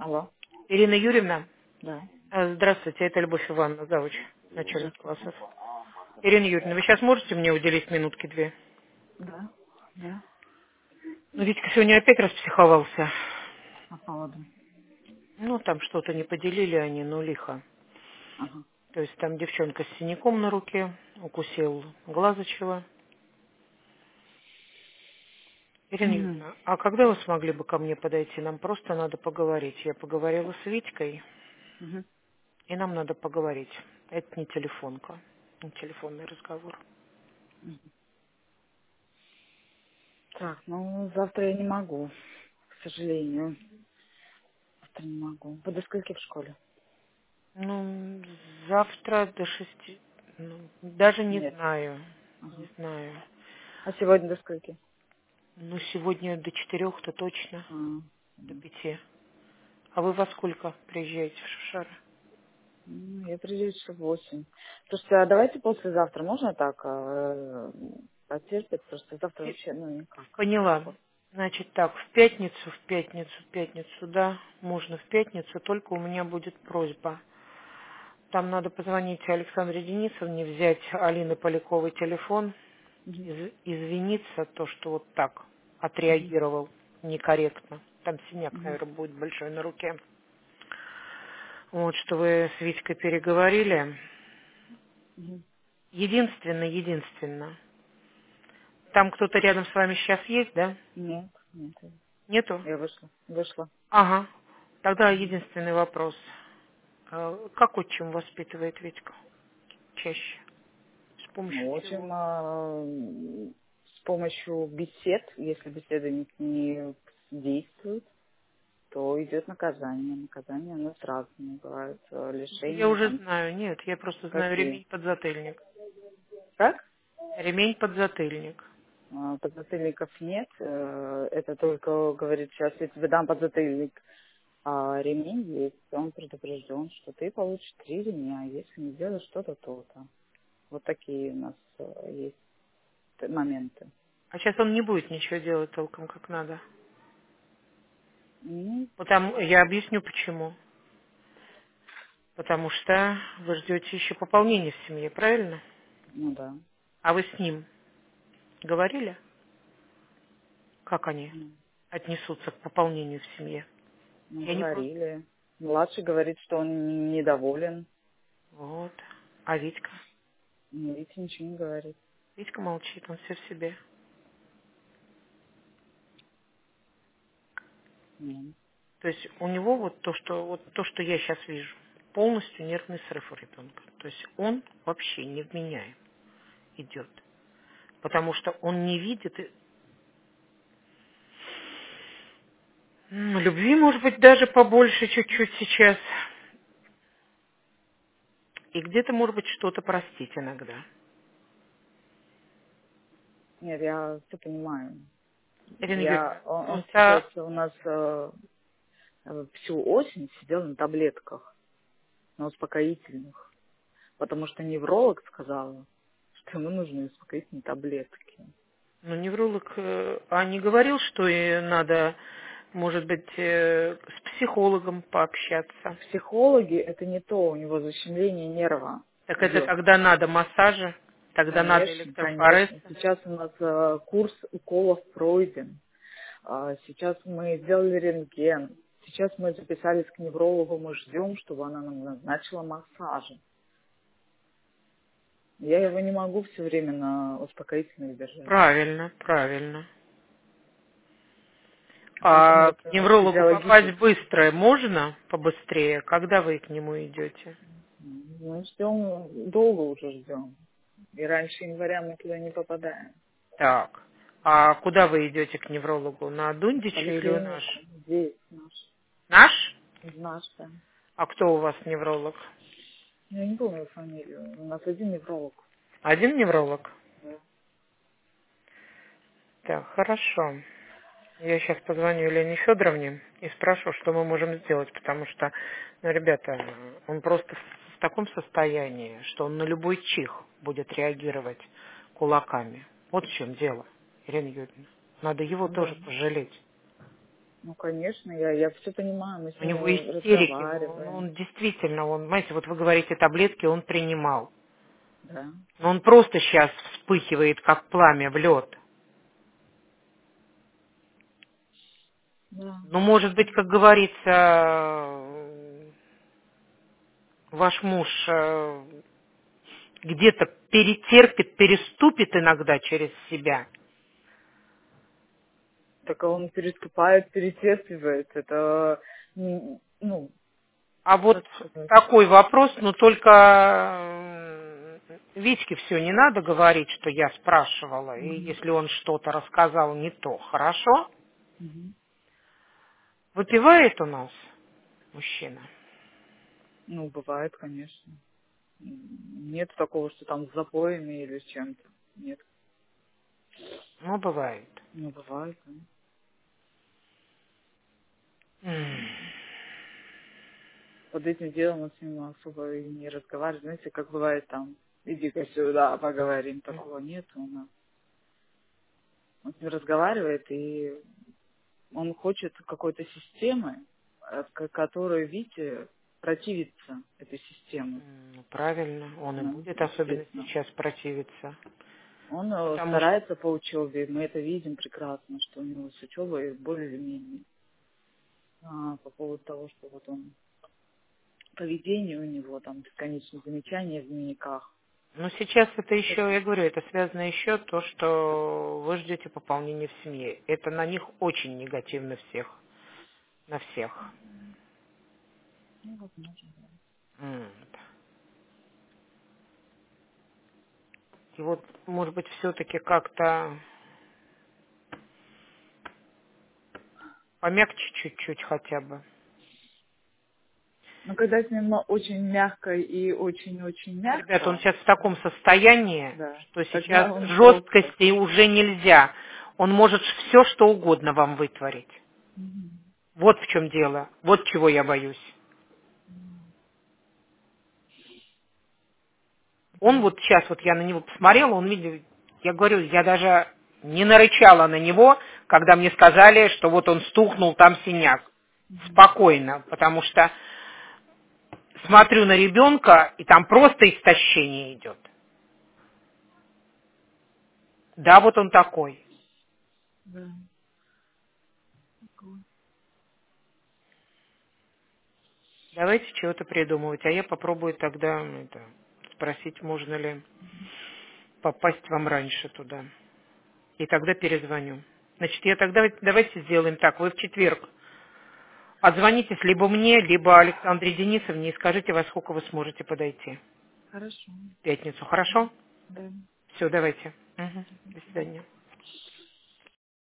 Алло. Ирина Юрьевна, Да. здравствуйте, это Любовь Ивановна, завуч, начальник Здравствуйте. классов. Ирина Юрьевна, вы сейчас можете мне уделить минутки две? Да. Да. Ну, Витька сегодня опять распсиховался. По поводу. Ну, там что-то не поделили они, ну, лихо. Ага. То есть там девчонка с синяком на руке, укусил глазочева. Ирина Мгм. Юрьевна, а когда вы смогли бы ко мне подойти? Нам просто надо поговорить. Я поговорила с Витькой, Мгм. и нам надо поговорить. Это не телефонка, не телефонный разговор. Так, ну завтра я не могу, к сожалению. Завтра не могу. Вы до скольки в школе? Ну, завтра до 6. Ну, даже не Нет. знаю. Не Ага. знаю. А сегодня до скольки? Ну, сегодня до 4-то точно, А, до м. 5. А вы во сколько приезжаете в Шушары? Я приезжаю часов в 8. Слушайте, а давайте послезавтра, можно так потерпеть? Просто завтра вообще, ну, никак. Поняла. Значит так, в пятницу, да, можно в пятницу, только у меня будет просьба. Там надо позвонить Александре Денисовне, взять Алины Поляковой телефон, Мгм. извиниться, то, что вот так Мгм. отреагировал некорректно. Там синяк, Мгм. наверное, будет большой на руке. Вот, что вы с Витькой переговорили. Мгм. Единственно. Там кто-то рядом с вами сейчас есть, да? Нет, нет. Нету? Я вышла. Вышла. Ага. Тогда Мгм. единственный вопрос. Как отчим воспитывает Витьку чаще? С помощью Ну, в общем, чего? с помощью бесед, если беседы не действуют, то идет наказание. Наказание у нас разные бывают. Я Лишение уже там знаю, нет, я просто знаю какие. ремень-подзатыльник. Как? Ремень-подзатыльник. Подзатыльников нет. Это только говорит, сейчас я тебе дам подзатыльник. А ремень есть. Он предупрежден, что ты получишь 3 ремня, если не сделаешь что-то, то-то. Вот такие у нас есть моменты. А сейчас он не будет ничего делать толком, как надо. Ну, Я объясню почему. Потому что вы ждете еще пополнения в семье, правильно? ну да. А вы с ним говорили, как они Ну, отнесутся к пополнению в семье? ну, Я не просто... говорили. Младший говорит, что он недоволен. Вот. А Витька? Ну, Витя ничего не говорит. Витька молчит, он все в себе. Ну, То есть у него вот то, что я сейчас вижу, полностью нервный срыв у ребенка. То есть он вообще невменяем идет. Потому что он не видит любви, может быть, даже побольше чуть-чуть сейчас. И где-то, может быть, что-то простить иногда. нет, я все понимаю. Ирина Юрьевна, Он сейчас просто, у нас всю осень сидел на таблетках, на успокоительных, потому что невролог сказала, что ему нужны успокоительные таблетки. невролог, не говорил, что и надо, может быть, с психологом пообщаться. Психологи это не то, у него защемление нерва Так это идет. когда надо массажи, тогда надо Конечно, конечно. электрофорезы. Сейчас у нас курс уколов пройден. Сейчас мы сделали рентген. Сейчас мы записались к неврологу, мы ждем, чтобы она нам назначила массажи. Я его не могу все время на успокоительных держать. Правильно, правильно. Поэтому А к это неврологу попасть физиологически. быстро можно, побыстрее? Когда вы к нему идете? Мы ждем, долго уже ждем. И раньше января мы туда не попадаем. Так. А куда вы идете к неврологу? На В Дундича или у наш? поликлинику. Здесь наш. Наш? Наш, да. А кто у вас невролог? Я не помню фамилию. У нас один невролог. Один невролог? Да. Так, хорошо. Я сейчас позвоню Елене Федоровне и спрошу, что мы можем сделать, потому что, ребята, он просто в таком состоянии, что он на любой чих будет реагировать кулаками. Вот в чем дело, Ирина Юрьевна. Надо его Ну да. тоже пожалеть. Ну, конечно, я все понимаю, мы с У него ним истерики, но разговариваем. он действительно, он, знаете, вот вы говорите, таблетки он принимал. Да. Но он просто сейчас вспыхивает, как пламя в лед. Да. Ну, может быть, как говорится, ваш муж где-то перетерпит, переступит иногда через себя. Так он переступает, перетерпевает. Это, ну, А вот как сказать. такой вопрос, но только Витьке все не надо говорить, что я спрашивала, и Мгм. если он что-то рассказал не то, хорошо? Мгм. Выпивает у нас мужчина? Ну, бывает, конечно. Нет такого, что там с запоями или с чем-то. Нет. Ну, бывает. Ну, бывает, да. М. Под этим делом он с ним особо и не разговаривает. Знаете, как бывает там, иди-ка сюда, поговорим. Такого нет у нас. Он с ним разговаривает, и он хочет какой-то системы, которой Витя противится этой системе. Ну, правильно, он и Ну, будет особенно естественно. сейчас противиться. Он Потому что, старается по учебе, мы это видим прекрасно, что у него с учебой более или менее. По поводу того, что вот он поведение у него, там бесконечные замечания в дневниках. ну, сейчас это еще, Это, я говорю, это связано еще то, что вы ждете пополнения в семье. Это на них очень негативно всех, на всех. ну, возможно, да. М. И вот, может быть, все-таки как-то помягче чуть-чуть хотя бы. Но когда с ним очень мягко и очень-очень Ну, ребята, он мягко, сейчас в таком состоянии, да, что сейчас тогда он просто... жесткости уже нельзя. Он может все, что угодно вам вытворить. Мгм. Вот в чем дело. Вот чего я боюсь. Он вот сейчас, вот я на него посмотрела, он видел, я говорю, я даже не нарычала на него, когда мне сказали, что вот он стукнул, там синяк. Спокойно, потому что смотрю на ребенка, и там просто истощение идет. Да, вот он такой. Да. Давайте чего-то придумывать, а я попробую тогда спросить, можно ли попасть вам раньше туда. И тогда перезвоню. Значит, я тогда давайте сделаем так. Вы в четверг отзвонитесь либо мне, либо Александре Денисовне и скажите, во сколько вы сможете подойти. Хорошо. В пятницу, хорошо? Да. Все, давайте. Мгм. До свидания.